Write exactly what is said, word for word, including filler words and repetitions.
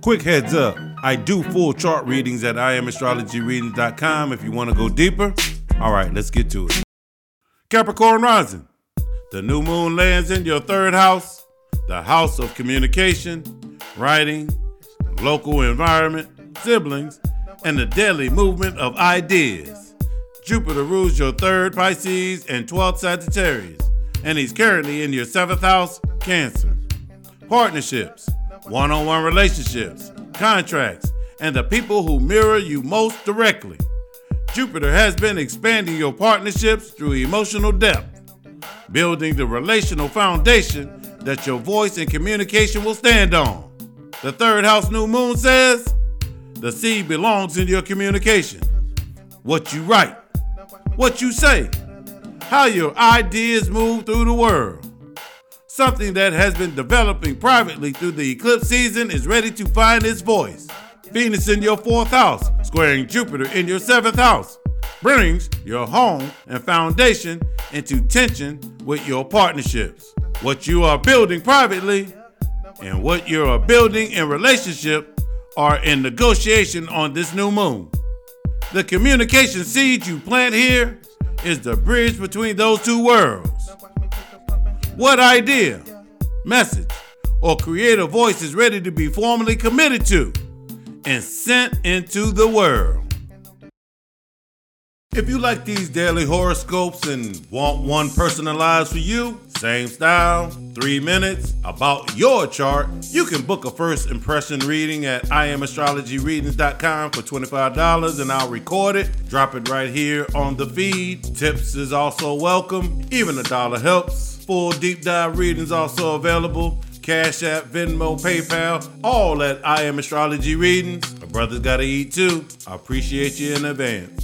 Quick heads up, I do full chart readings at I am astrology readings dot com if you want to go deeper. All right, let's get to it. Capricorn rising. The new moon lands in your third house, the house of communication, writing, local environment, siblings, and the daily movement of ideas. Jupiter rules your third Pisces and twelfth Sagittarius, and he's currently in your seventh house, Cancer. Partnerships, one-on-one relationships, contracts, and the people who mirror you most directly. Jupiter has been expanding your partnerships through emotional depth, building the relational foundation that your voice and communication will stand on. The third house new moon says, the seed belongs in your communication. What you write, what you say, how your ideas move through the world. Something that has been developing privately through the eclipse season is ready to find its voice. Venus in your fourth house, squaring Jupiter in your seventh house, brings your home and foundation into tension with your partnerships. What you are building privately and what you are building in relationship are in negotiation on this new moon. The communication seed you plant here is the bridge between those two worlds. What idea, message, or creative voice is ready to be formally committed to and sent into the world? If you like these daily horoscopes and want one personalized for you, same style, three minutes, about your chart, you can book a first impression reading at I am astrology readings dot com for twenty-five dollars and I'll record it, drop it right here on the feed. Tips is also welcome, even a dollar helps. Full deep dive readings also available. Cash App, Venmo, PayPal, all at I Am Astrology Readings. My brother's gotta eat too. I appreciate you in advance.